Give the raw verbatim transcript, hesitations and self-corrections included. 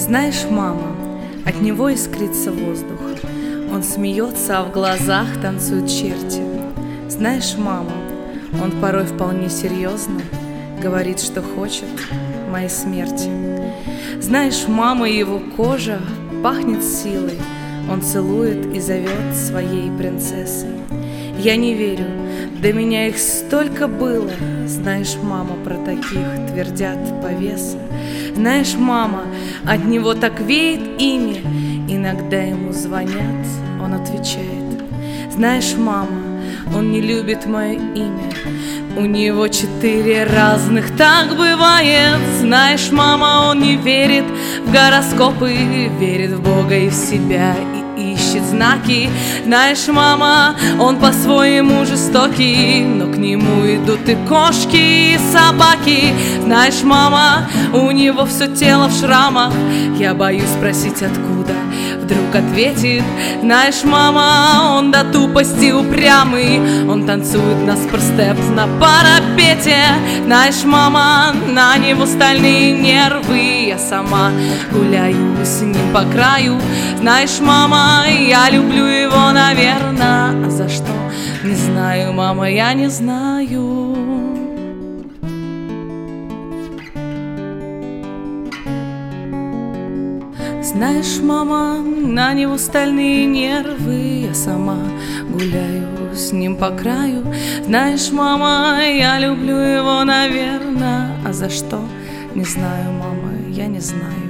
Знаешь, мама, от него искрится воздух. Он смеется, а в глазах танцуют черти. Знаешь, мама, он порой вполне серьезно говорит, что хочет моей смерти. Знаешь, мама, его кожа пахнет силой. Он целует и зовет своей принцессой. Я не верю, до меня их столько было. Знаешь, мама, про таких твердят повесы. Знаешь, мама, от него так веет ими. Иногда ему звонят, он отвечает. Знаешь, мама, он не любит мое имя. У него четыре разных, так бывает. Знаешь, мама, он не верит в гороскопы, верит в Бога и в себя и ищет знаки. Знаешь, мама, он по-своему жестокий, но к нему идут и кошки, и собаки. Знаешь, мама, у него все тело в шрамах. Я боюсь спросить, откуда, вдруг ответит. Знаешь, мама, он до тупости упрямый. Он танцует на спорстеп на парапете. Знаешь, мама, на него стальные нервы. Я сама гуляю с ним по краю. Знаешь, мама, я люблю его, наверное. А за что? Не знаю, мама, я не знаю. Знаешь, мама, на него стальные нервы. Я сама гуляю с ним по краю. Знаешь, мама, я люблю его, наверное. А за что? Не знаю, мама, я не знаю.